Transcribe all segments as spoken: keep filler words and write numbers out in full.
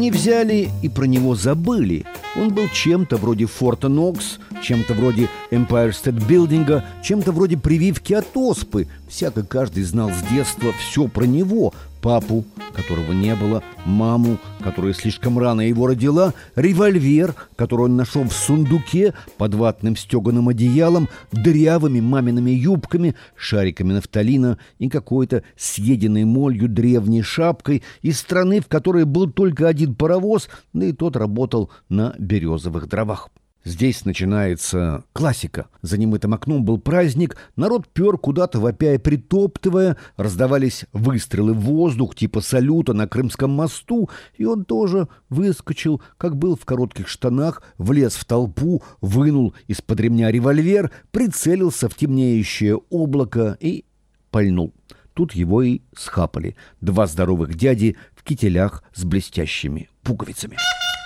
Они взяли и про него забыли. Он был чем-то вроде Форта Нокс, чем-то вроде Empire State Building, чем-то вроде прививки от оспы. Всяко каждый знал с детства все про него. Папу, которого не было, маму, которая слишком рано его родила, револьвер, который он нашел в сундуке под ватным стеганым одеялом, дырявыми мамиными юбками, шариками нафталина и какой-то съеденной молью древней шапкой из страны, в которой был только один паровоз, да и тот работал на березовых дровах. Здесь начинается классика. За немытым окном был праздник, народ пер куда-то вопя и притоптывая, раздавались выстрелы в воздух типа салюта на Крымском мосту, и он тоже выскочил, как был в коротких штанах, влез в толпу, вынул из-под ремня револьвер, прицелился в темнеющее облако и пальнул. Тут его и схапали два здоровых дяди в кителях с блестящими пуговицами.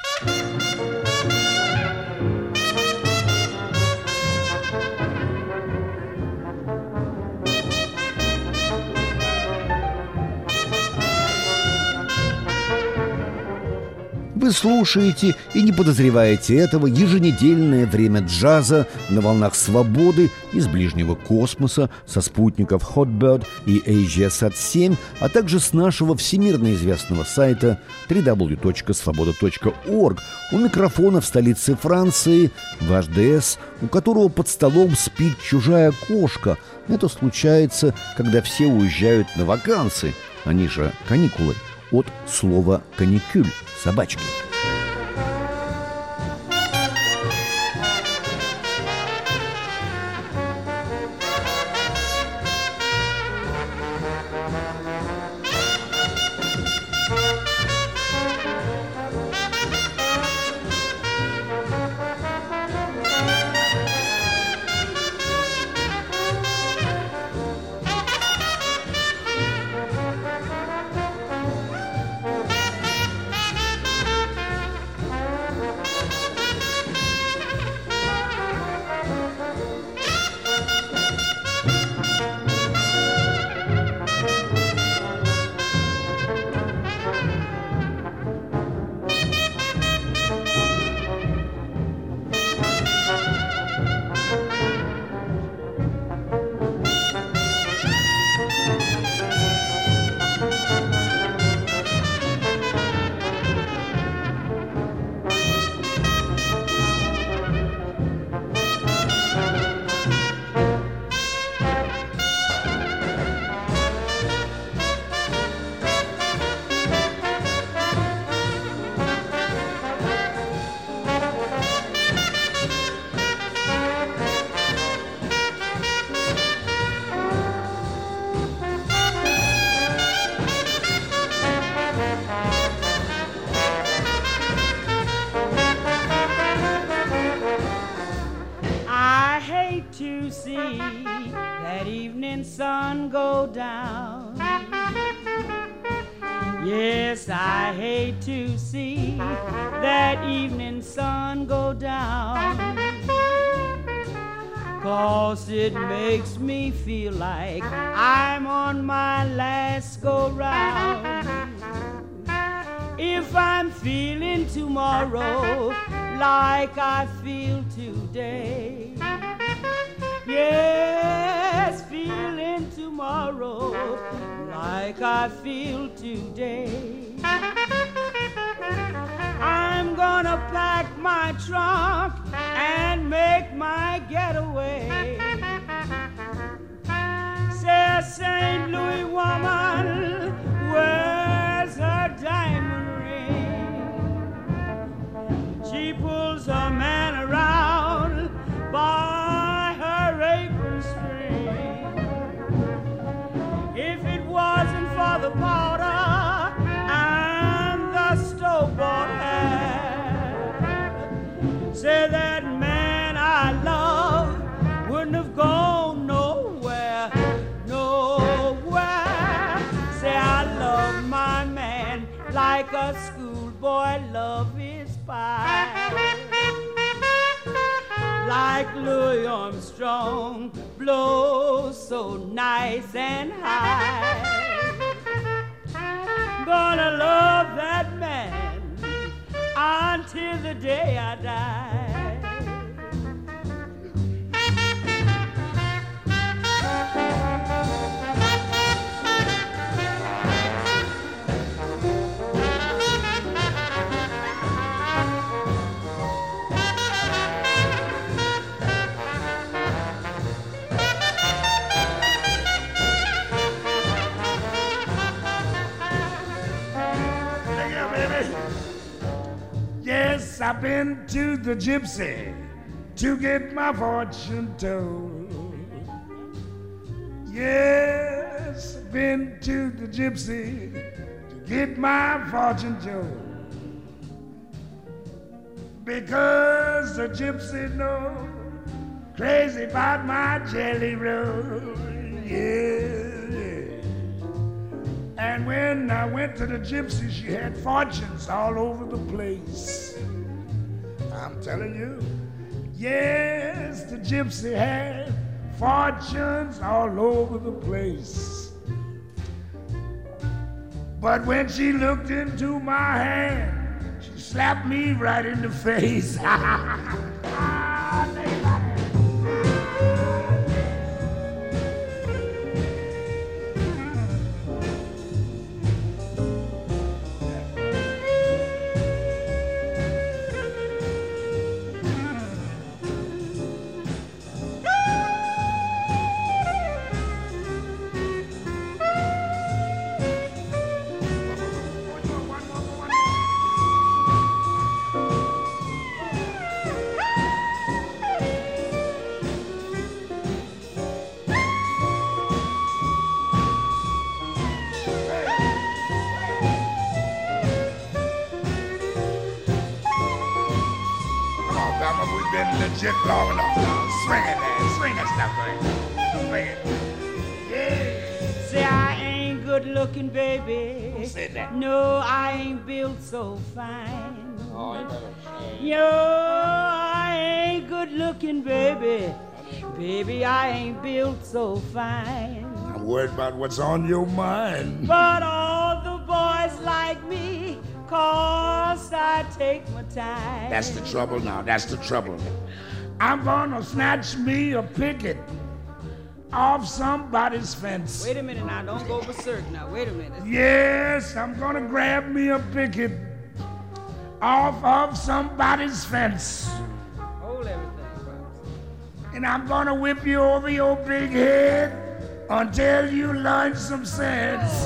Вы слушаете и не подозреваете этого еженедельное время джаза на волнах свободы из ближнего космоса со спутников Hotbird и AsiaSat семь, а также с нашего всемирно известного сайта дабл ю дабл ю дабл ю точка свобода точка орг. У микрофона в столице Франции ваш ДС, у которого под столом спит чужая кошка. Это случается, когда все уезжают на ваканции, они же каникулы. От слова «каникюль» — собачки. That evening sun go down. Yes, I hate to see that evening sun go down, 'cause it makes me feel like I'm on my last go-round. If I'm feeling tomorrow like I feel today, yes, feeling tomorrow like I feel today, I'm gonna pack my trunk and make my getaway. Say a Saint Louis woman, where's her diamond ring? She pulls her man around by her apron string. If it wasn't for the powder and the store-bought hat, say that man I love wouldn't have gone nowhere, nowhere. Say I love my man like a schoolboy love his pie, like Louis Armstrong blows so nice and high. Gonna love that man till the day I die. Yes, I've been to the gypsy to get my fortune told. Yes, I've been to the gypsy to get my fortune told. Because the gypsy knows crazy about my jelly roll. Yeah. And when I went to the gypsy, she had fortunes all over the place. I'm telling you, yes, the gypsy had fortunes all over the place. But when she looked into my hand, she slapped me right in the face. We've been legit long enough now. Swing it, man. Swing that stuff, man. Swing it. Yeah. Say I ain't good looking, baby. Who said that? No, I ain't built so fine. Oh, you better say. Yo, I ain't good looking, baby. Baby, I ain't built so fine. I'm worried about what's on your mind. But all the boys like me, 'cause I take my time. That's the trouble now. That's the trouble. I'm gonna snatch me a picket off somebody's fence. Wait a minute now. Don't go berserk now. Wait a minute. Yes, I'm gonna grab me a picket off of somebody's fence. Hold everything, Pops. And I'm gonna whip you over your big head until you learn some sense.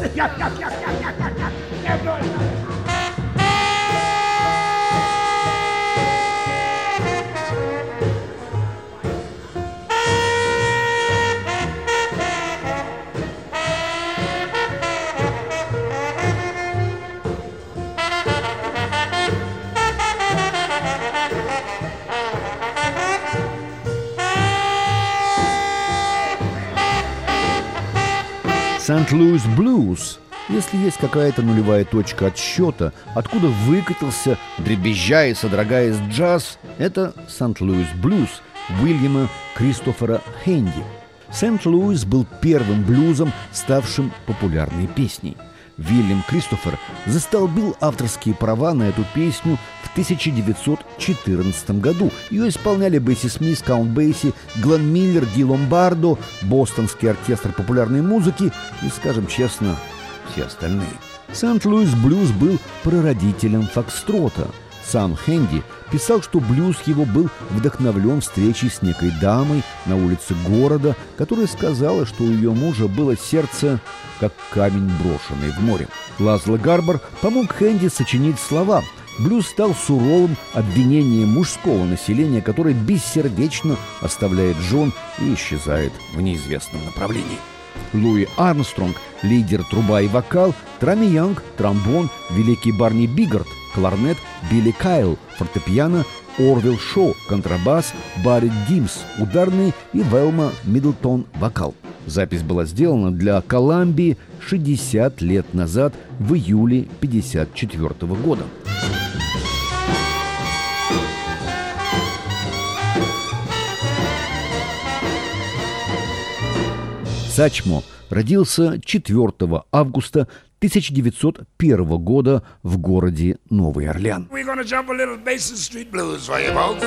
Сент-Луис Блюз. Если есть какая-то нулевая точка отсчета, откуда выкатился, дребезжа и содрогаясь джаз, это Сент-Луис Блюз Уильяма Кристофера Хенди. Сент-Луис был первым блюзом, ставшим популярной песней. Уильям Кристофер застолбил авторские права на эту песню в тысяча девятьсот четырнадцатом году. Ее исполняли Бесси Смит, Каунт Бейси, Глен Миллер, Ди Ломбардо, Бостонский оркестр популярной музыки и, скажем честно, все остальные. Сент-Луис Блюз был прародителем фокстрота. Сам Хенди писал, что блюз его был вдохновлен встречей с некой дамой на улице города, которая сказала, что у ее мужа было сердце, как камень, брошенный в море. Лазло Гарбар помог Хенди сочинить слова. Блюз стал суровым обвинением мужского населения, которое бессердечно оставляет жен и исчезает в неизвестном направлении. Луи Армстронг – лидер, труба и вокал, Трами Янг – тромбон, великий Барни Биггард – кларнет, Билли Кайл – фортепиано, Орвилл Шоу – контрабас, Барри Димс – ударный и Велма Миддлтон – вокал. Запись была сделана для Коламбии шестьдесят лет назад, в июле пятьдесят четвёртого года. Сачмо родился четвёртого августа тысяча девятьсот первого года в городе Новый Орлеан. We're gonna jump a little Basin Street Blues for you, folks.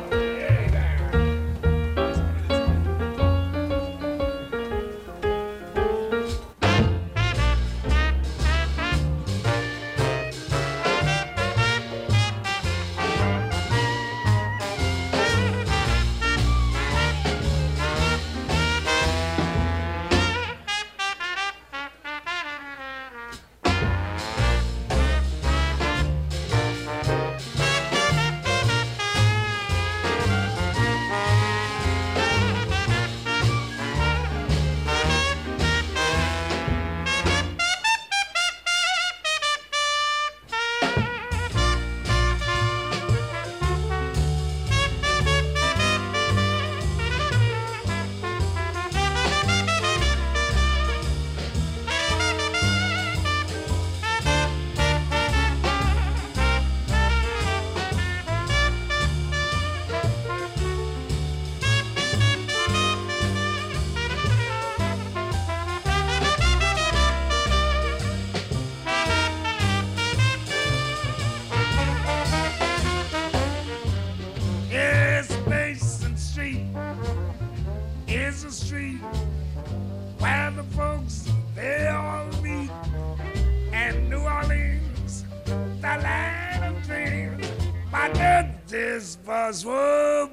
Is a street where the folks they all meet, and New Orleans, the land of dreams. My death is for swoop,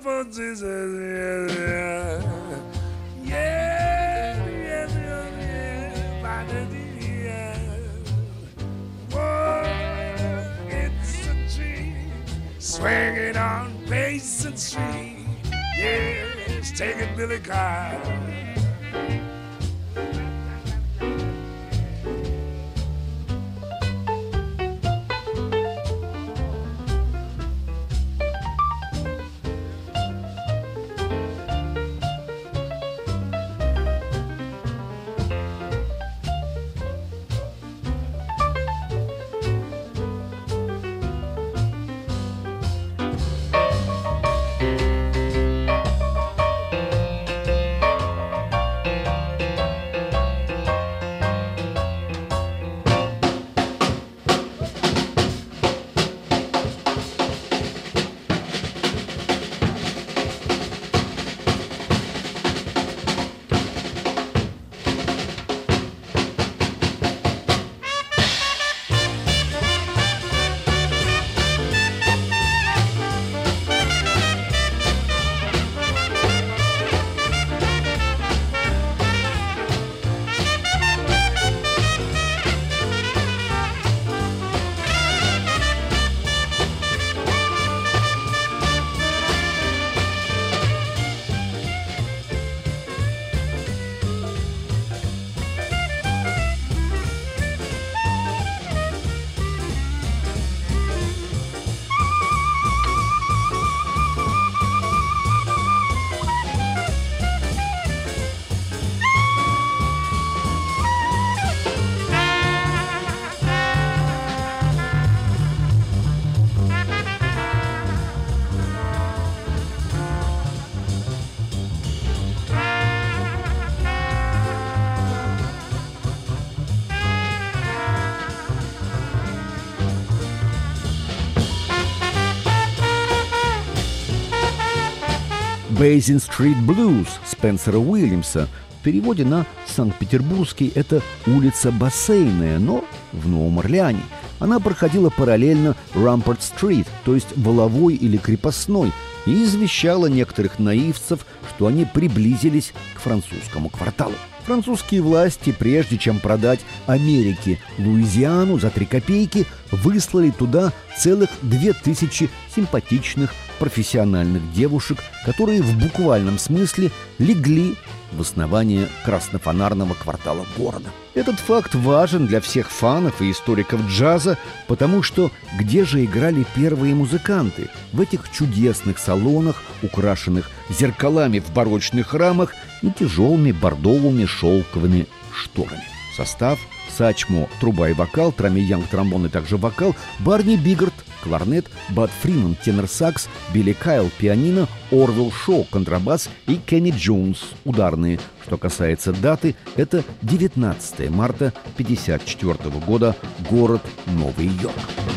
yeah, yeah, yeah, yeah, my death is, whoa, it's a dream, swinging on Basin Street, yes, take it, Billy Kyle. Basin Street Blues Спенсера Уильямса. В переводе на санкт-петербургский это улица Бассейная, но в Новом Орлеане. Она проходила параллельно Рампарт-стрит, то есть Воловой или Крепостной, и извещала некоторых наивцев, что они приблизились к французскому кварталу. Французские власти, прежде чем продать Америке Луизиану за три копейки, выслали туда целых две тысячи симпатичных профессиональных девушек, которые в буквальном смысле легли в основание краснофонарного квартала города. Этот факт важен для всех фанов и историков джаза, потому что где же играли первые музыканты? В этих чудесных салонах, украшенных зеркалами в барочных рамах и тяжелыми бордовыми шелковыми шторами. Состав: Сачмо — труба и вокал, Трами Янг — тромбон и также вокал, Барни Биггард — кларнет, Бад Фриман тенор-сакс, Билли Кайл пианино, Орвилл Шоу контрабас и Кенни Джонс ударные. Что касается даты, это девятнадцатое марта пятьдесят четвёртого года, город Новый Йорк.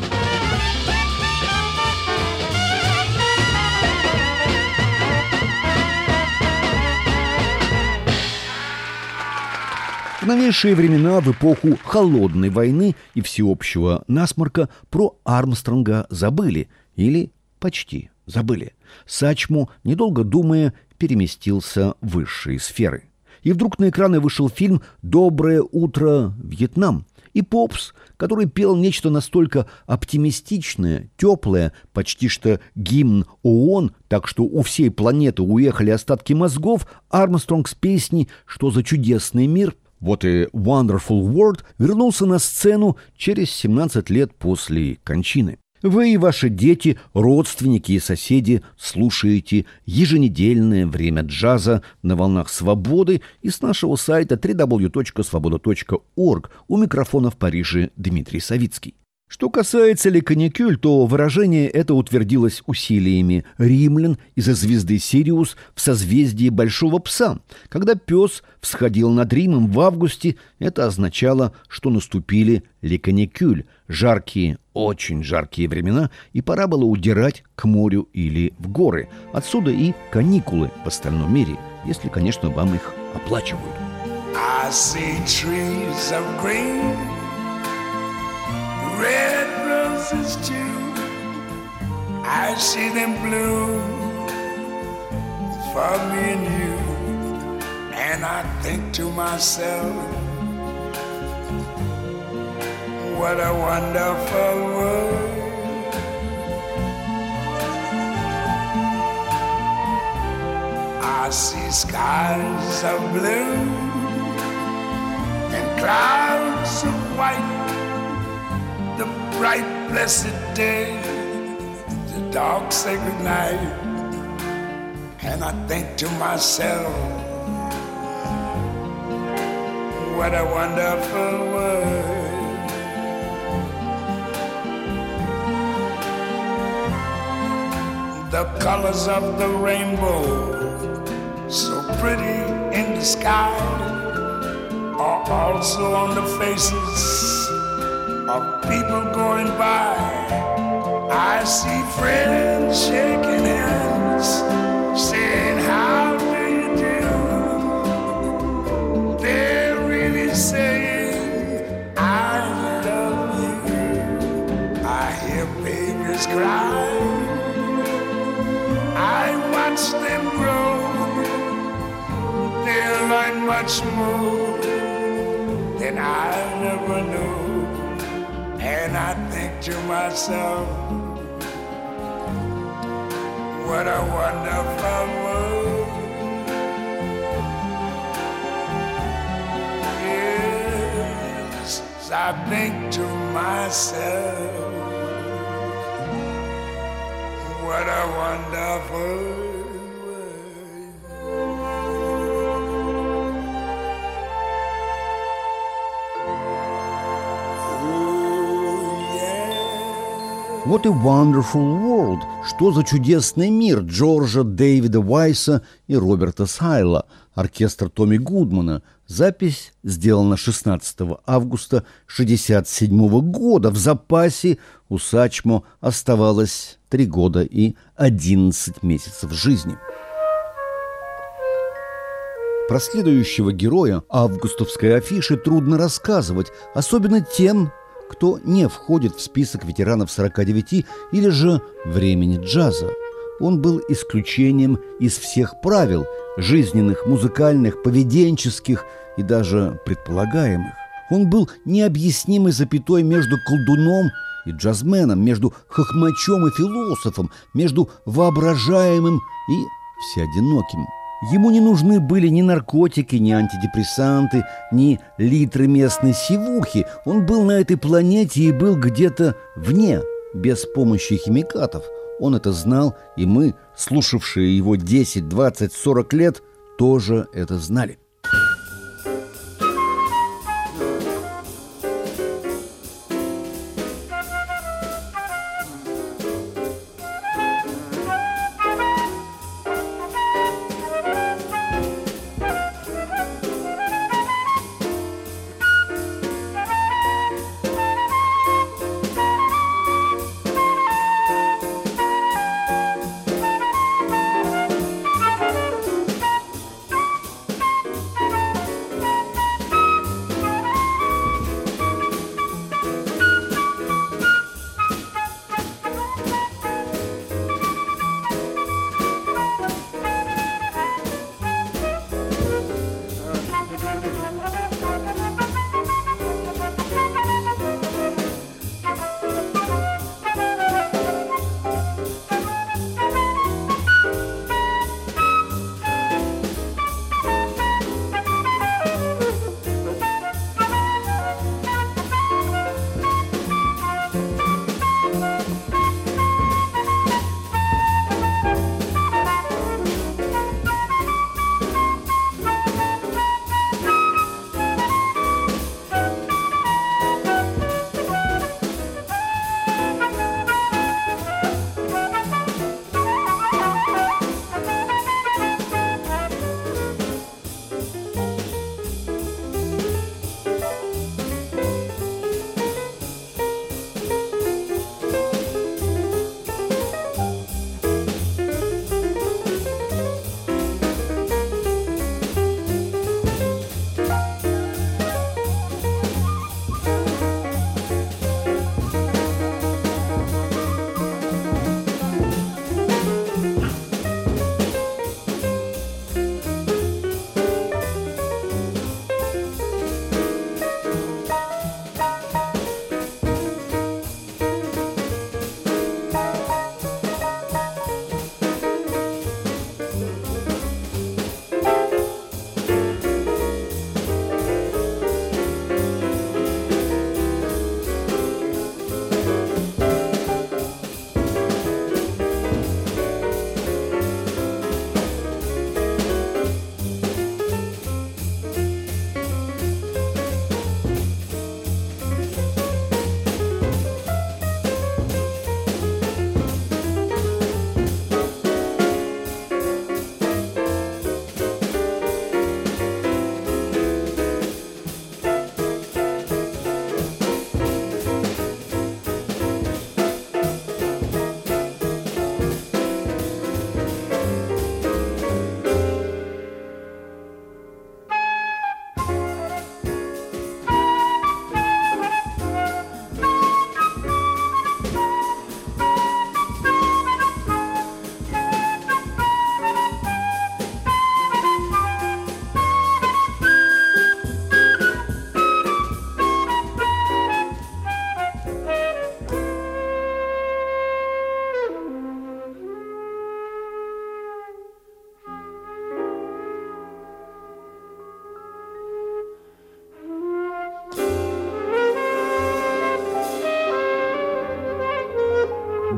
В новейшие времена, в эпоху холодной войны и всеобщего насморка, про Армстронга забыли, или почти забыли. Сачмо, недолго думая, переместился в высшие сферы. И вдруг на экраны вышел фильм «Доброе утро, Вьетнам». И Попс, который пел нечто настолько оптимистичное, теплое, почти что гимн ООН, так что у всей планеты уехали остатки мозгов, Армстронг с песней «Что за чудесный мир». Вот и Wonderful World вернулся на сцену через семнадцать лет после кончины. Вы и ваши дети, родственники и соседи слушаете еженедельное время джаза на волнах свободы и с нашего сайта дабл ю дабл ю дабл ю точка свобода точка орг. У микрофона в Париже Дмитрий Савицкий. Что касается Ле Каникюль, то выражение это утвердилось усилиями римлян из-за звезды Сириус в созвездии Большого Пса. Когда пес всходил над Римом в августе, это означало, что наступили Ле Каникюль, жаркие, очень жаркие времена, и пора было удирать к морю или в горы. Отсюда и каникулы в остальном мире, если, конечно, вам их оплачивают. I see trees of green, red roses too. I see them bloom for me and you. And I think to myself, what a wonderful world. I see skies of blue and clouds of white, the bright blessed day, the dark sacred night. And I think to myself, what a wonderful world. The colors of the rainbow, so pretty in the sky, are also on the faces of people going by. I see friends shaking hands, saying, how do you do? They're really saying, I love you. I hear babies cry, I watch them grow. They'll learn much more than I never knew. And I think to myself, what a wonderful world. Yes, I think to myself, what a wonderful world. Вот и Wonderful World, что за чудесный мир Джорджа Дэвида Уайса и Роберта Сайла, оркестр Томми Гудмана. Запись сделана шестнадцатого августа шестьдесят седьмого года. В запасе у Сачмо оставалось три года и одиннадцать месяцев жизни. Про следующего героя августовской афиши трудно рассказывать, особенно тем, кто не входит в список ветеранов сорока девяти или же времени джаза. Он был исключением из всех правил – жизненных, музыкальных, поведенческих и даже предполагаемых. Он был необъяснимой запятой между колдуном и джазменом, между хохмачом и философом, между воображаемым и всеодиноким. Ему не нужны были ни наркотики, ни антидепрессанты, ни литры местной сивухи. Он был на этой планете и был где-то вне, без помощи химикатов. Он это знал, и мы, слушавшие его десять, двадцать, сорок лет, тоже это знали.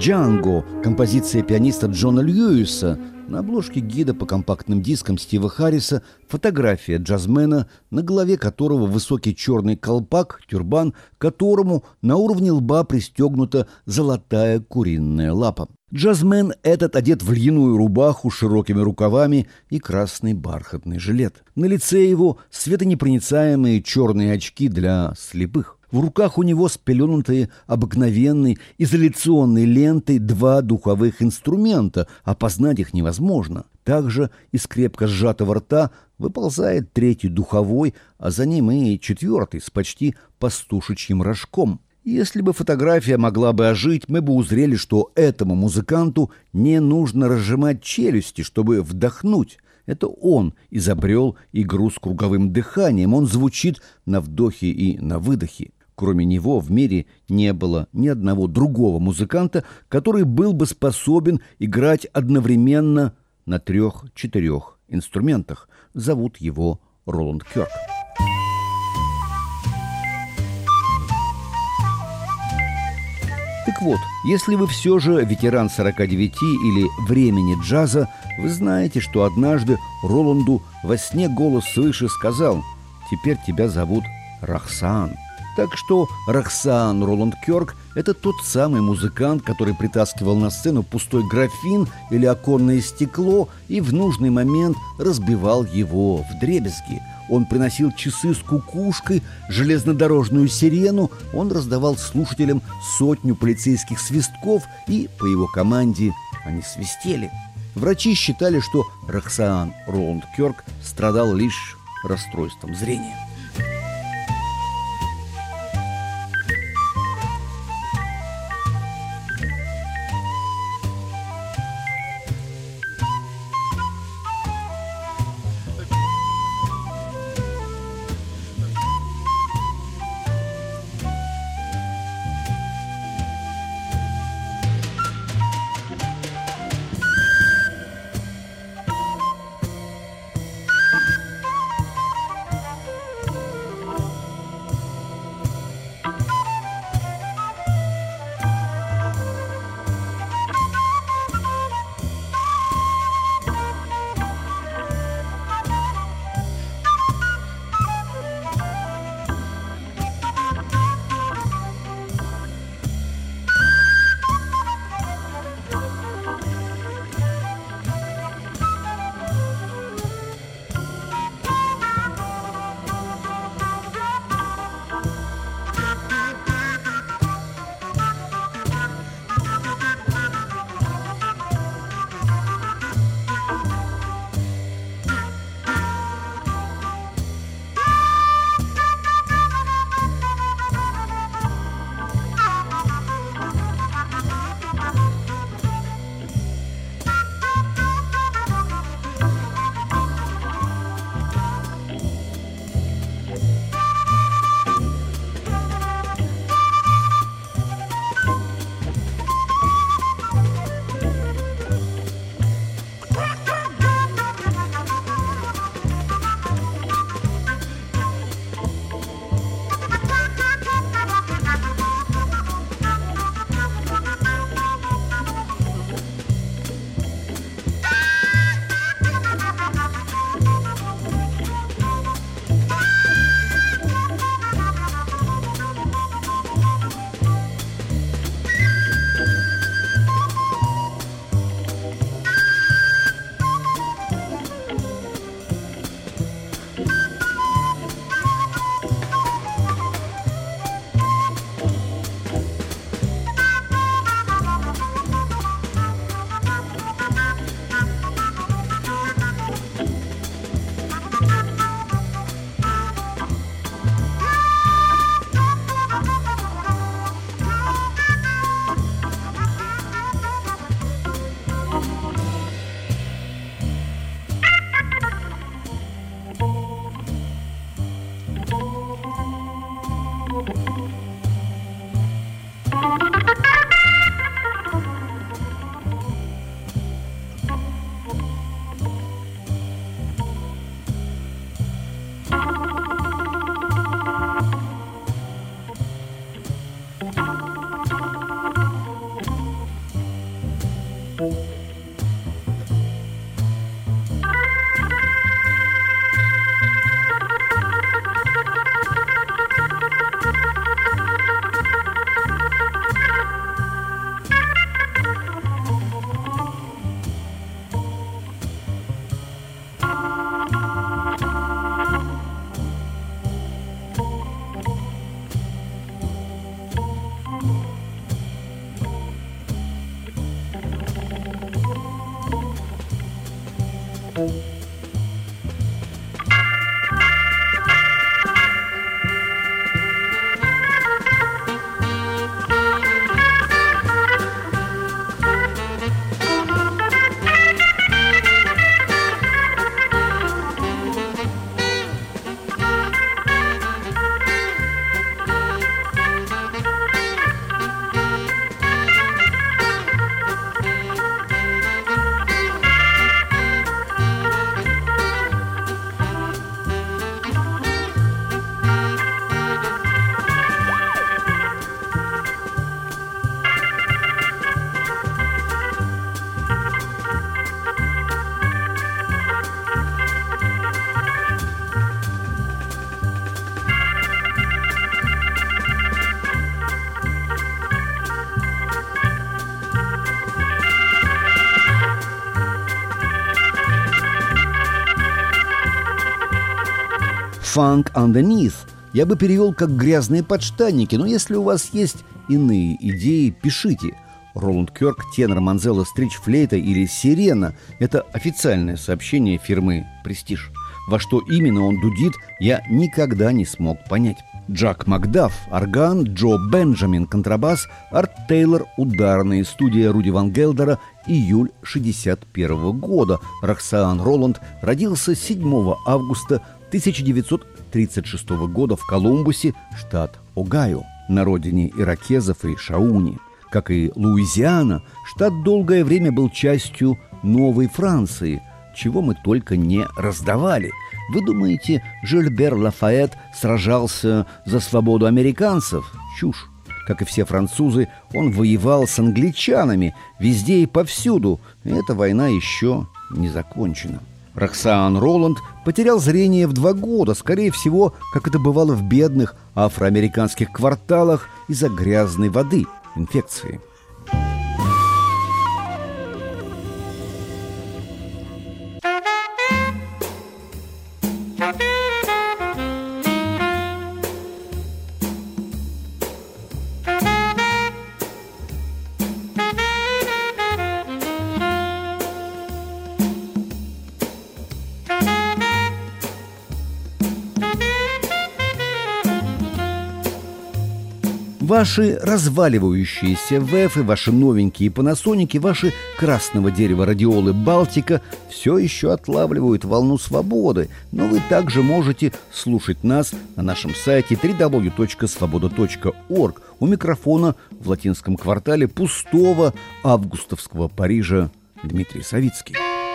«Джанго», композиция пианиста Джона Льюиса. На обложке гида по компактным дискам Стива Харриса фотография джазмена, на голове которого высокий черный колпак, тюрбан, к которому на уровне лба пристегнута золотая куриная лапа. Джазмен этот одет в льняную рубаху с широкими рукавами и красный бархатный жилет. На лице его светонепроницаемые черные очки для слепых. В руках у него спеленутые обыкновенной изоляционной лентой два духовых инструмента, опознать их невозможно. Также из крепко сжатого рта выползает третий духовой, а за ним и четвертый с почти пастушечьим рожком. Если бы фотография могла бы ожить, мы бы узрели, что этому музыканту не нужно разжимать челюсти, чтобы вдохнуть. Это он изобрел игру с круговым дыханием. Он звучит на вдохе и на выдохе. Кроме него в мире не было ни одного другого музыканта, который был бы способен играть одновременно на трех-четырех инструментах. Зовут его Роланд Кёрк. Так вот, если вы все же ветеран сорока девяти или времени джаза, вы знаете, что однажды Роланду во сне голос свыше сказал: «Теперь тебя зовут Рохсан». Так что Рохсан Роланд Кёрк – это тот самый музыкант, который притаскивал на сцену пустой графин или оконное стекло и в нужный момент разбивал его вдребезги. Он приносил часы с кукушкой, железнодорожную сирену, он раздавал слушателям сотню полицейских свистков, и по его команде они свистели. Врачи считали, что Рохсан Роланд Кёрк страдал лишь расстройством зрения. «funk underneath». Я бы перевел как «грязные подштанники», но если у вас есть иные идеи, пишите. Роланд Кёрк, тенор, Манзелло, стрич, флейта или сирена – это официальное сообщение фирмы «Престиж». Во что именно он дудит, я никогда не смог понять. Джак Макдаф – орган, Джо Бенджамин – контрабас, Арт Тейлор – ударные, студия Руди Ван Гелдера, июль шестьдесят первого года. Роксаан Роланд родился седьмого августа тысяча девятьсот тридцать шестого года в Колумбусе, штат Огайо, на родине иракезов и шауни. Как и Луизиана, штат долгое время был частью Новой Франции, чего мы только не раздавали. Вы думаете, Жильбер Лафайет сражался за свободу американцев? Чушь. Как и все французы, он воевал с англичанами везде и повсюду. Эта война еще не закончена. Роксаан Роланд потерял зрение в два года, скорее всего, как это бывало в бедных афроамериканских кварталах из-за грязной воды, инфекции. Ваши разваливающиеся ВЭФы, ваши новенькие панасоники, ваши красного дерева радиолы «Балтика» все еще отлавливают волну свободы, но вы также можете слушать нас на нашем сайте дабл ю дабл ю дабл ю точка свобода точка орг. У микрофона в латинском квартале пустого августовского Парижа Дмитрий Савицкий.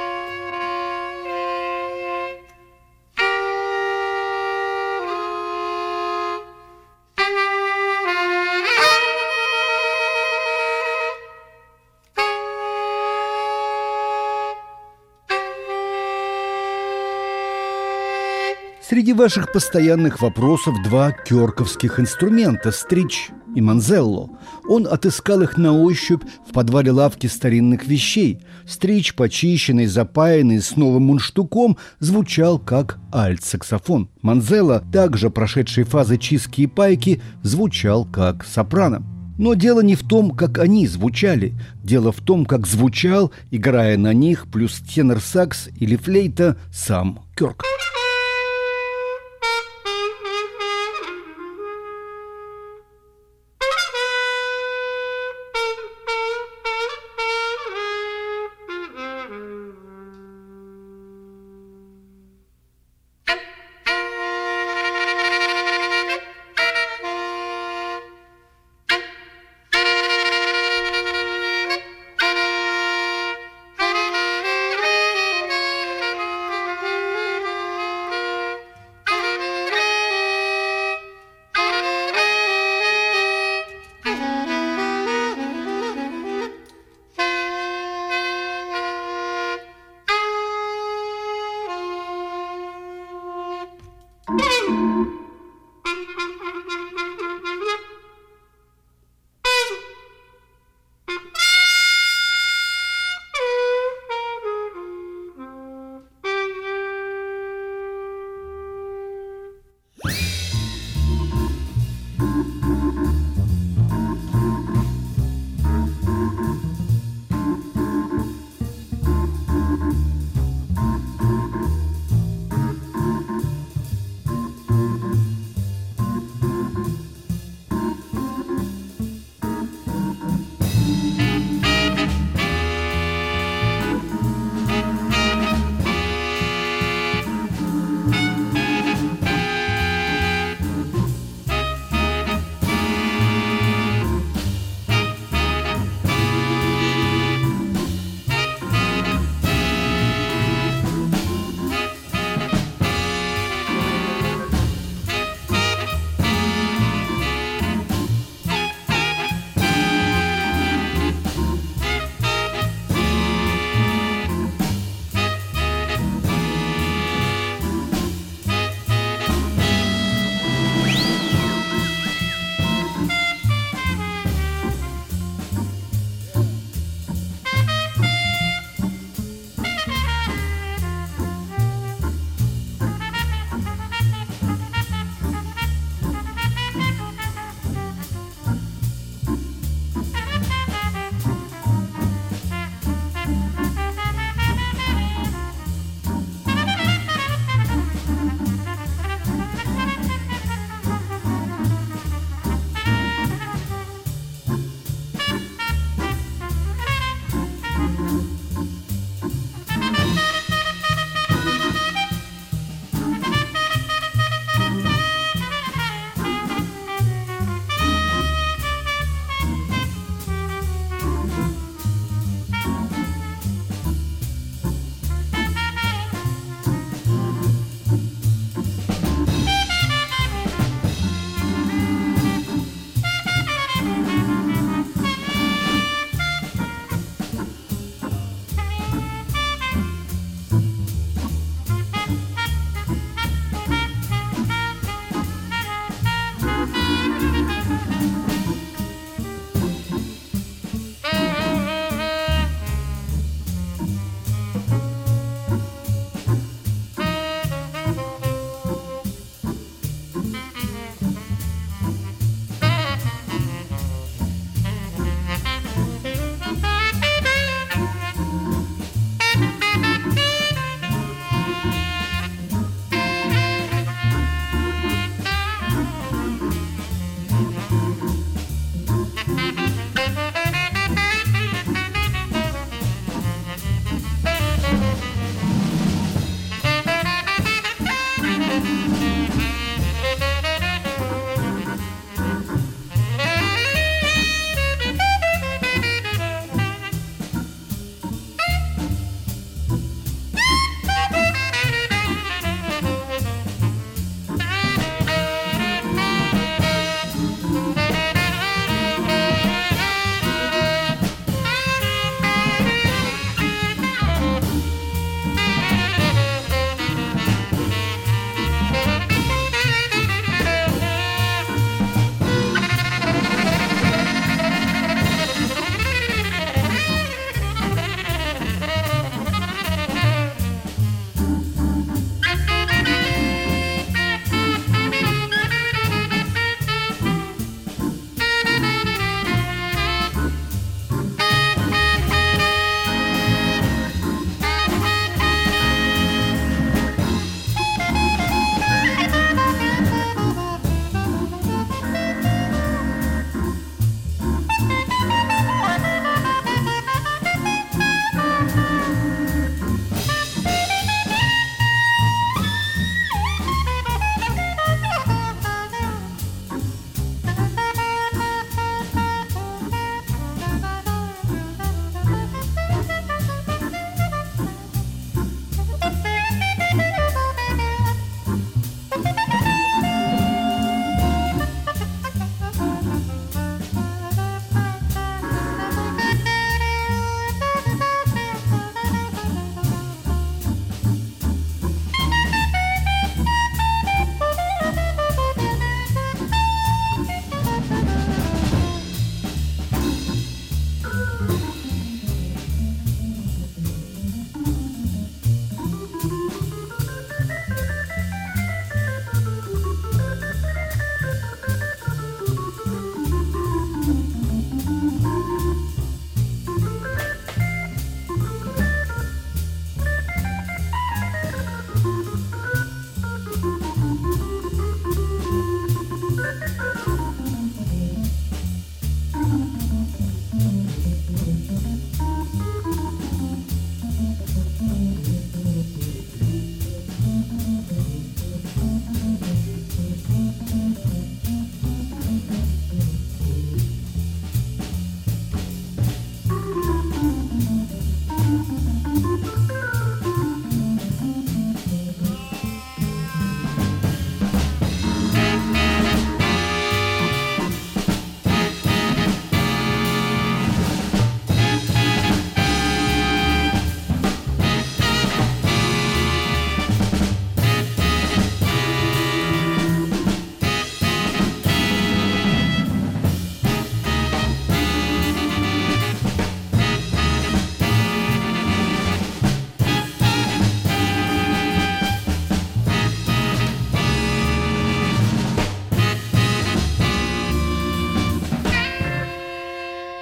Среди ваших постоянных вопросов два кёрковских инструмента – стрич и манзелло. Он отыскал их на ощупь в подвале лавки старинных вещей. Стрич, почищенный, запаянный, с новым мундштуком, звучал как альт-саксофон. Манзелло, также прошедший фазы чистки и пайки, звучал как сопрано. Но дело не в том, как они звучали. Дело в том, как звучал, играя на них, плюс тенор-сакс или флейта, сам Кёрк.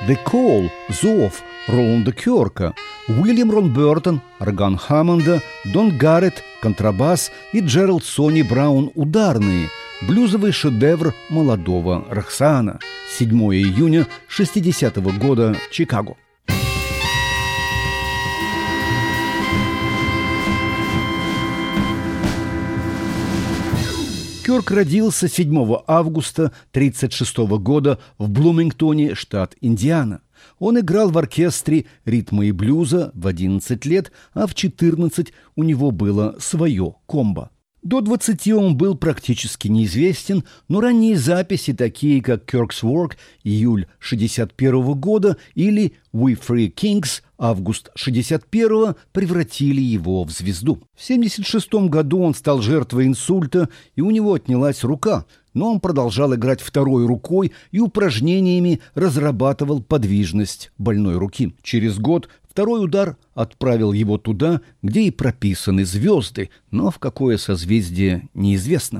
«The Call» – «Зов» Роланда Кёрка, Уильям Рон Бёртон – орган Хаммонда, Дон Гарретт – контрабас и Джеральд Сони Браун – ударные. Блюзовый шедевр молодого Рахсаана. седьмого июня шестидесятого года, Чикаго. Кёрк родился седьмого августа тридцать шестого года в Блумингтоне, штат Индиана. Он играл в оркестре ритма и блюза в одиннадцать лет, а в четырнадцать у него было свое комбо. До двадцати он был практически неизвестен, но ранние записи, такие как «Kirk's Work» июль шестьдесят первого года или «We Free Kings» август шестьдесят первого, превратили его в звезду. В семьдесят шестом году он стал жертвой инсульта, и у него отнялась рука, но он продолжал играть второй рукой и упражнениями разрабатывал подвижность больной руки. Через год второй удар отправил его туда, где и прописаны звезды, но в какое созвездие неизвестно.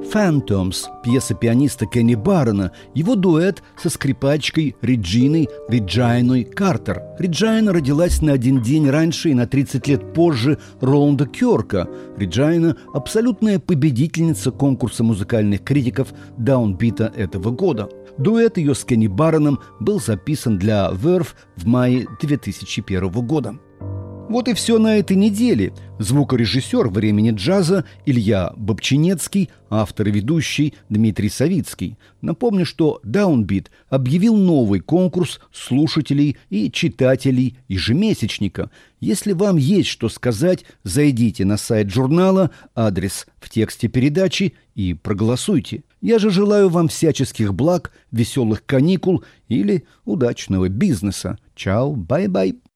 «Phantoms», пьеса пианиста Кенни Баррона, его дуэт со скрипачкой Реджиной Реджайной Картер. Реджайна родилась на один день раньше и на тридцать лет позже Роланда Кёрка. Реджайна – абсолютная победительница конкурса музыкальных критиков Даунбита этого года. Дуэт ее с Кенни Барроном был записан для Verve в мае две тысячи первого года. Вот и все на этой неделе. Звукорежиссер «Времени джаза» Илья Бобчинецкий, автор и ведущий Дмитрий Савицкий. Напомню, что Даунбит объявил новый конкурс слушателей и читателей ежемесячника. Если вам есть что сказать, зайдите на сайт журнала, адрес в тексте передачи и проголосуйте. Я же желаю вам всяческих благ, веселых каникул или удачного бизнеса. Чао, бай-бай.